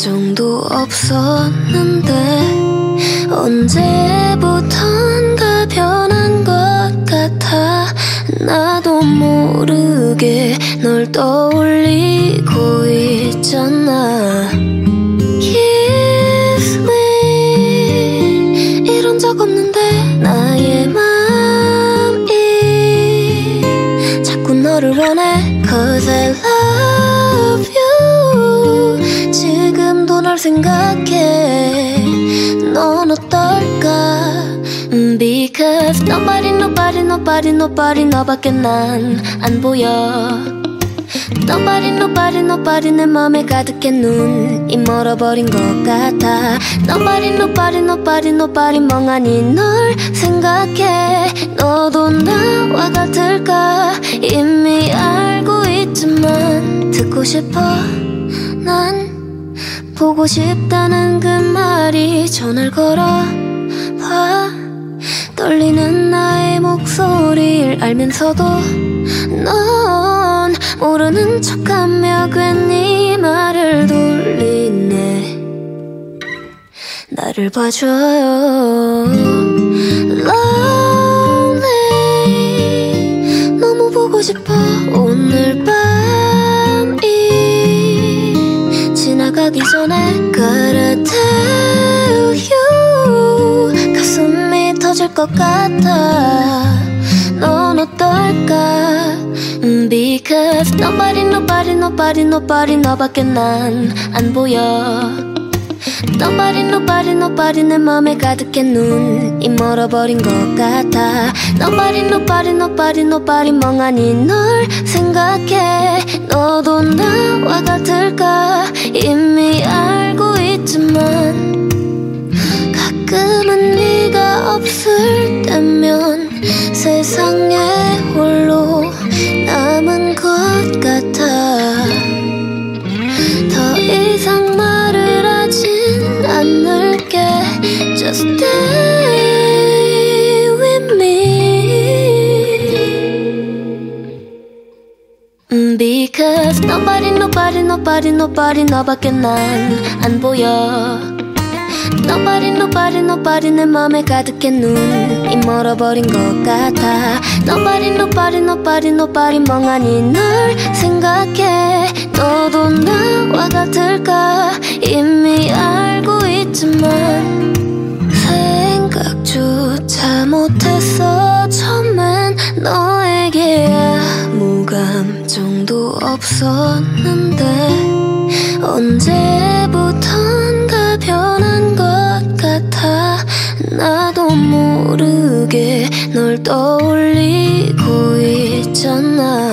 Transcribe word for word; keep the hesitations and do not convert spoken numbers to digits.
감정도 없었는데 언제부턴가 변한 것 같아. 나도 모르게 널 떠올리고 있잖아. Kiss me. 이런 적 없는데 나의 맘이 자꾸 너를 원해. Cause I love you. 지금도 널 생각해. 넌 어떨까? Because nobody nobody nobody nobody 너밖에 난 안 보여. Nobody nobody nobody 내 맘에 가득해 눈이 멀어버린 것 같아. Nobody nobody nobody nobody 멍하니 널 생각해. 너도 나와 같을까? 이미 알고 있지만 듣고 싶어. 난 보고 싶다는 그 말이 전화를 걸어봐. 떨리는 나의 목소리를 알면서도 넌 모르는 척하며 괜히 말을 돌리네. 나를 봐줘요. Lonely. 너무 보고 싶어. 오늘 밤이 지나가기 전에 Gotta tell you. 가슴이 터질 것 같아. 넌 어떨까? Because nobody nobody nobody nobody 너밖에 난 안 보여. Nobody nobody nobody 내 맘에 가득해 눈이 멀어버린 것 같아. Nobody nobody nobody nobody 멍하니 널 생각해. 너도 나와 같을까? 이미 알고 있지만 가끔은 네가 없을 때면 세상에 홀로 남은 것 같아. 더 이상 말을 하진 않을게. Just stay with me. Because nobody nobody nobody nobody 너밖에 난 안 보여. Nobody nobody nobody 내 맘에 가득해 눈이 멀어버린 것 같아. Nobody nobody nobody nobody 멍하니 널 생각해. 너도 나와 같을까? 이미 알고 있지만 생각조차 못했어. 처음엔 너에게 아무 감정도 없었는데 언제부턴가 변한 것 같아. 나도 모르게 널 떠올리고 있잖아.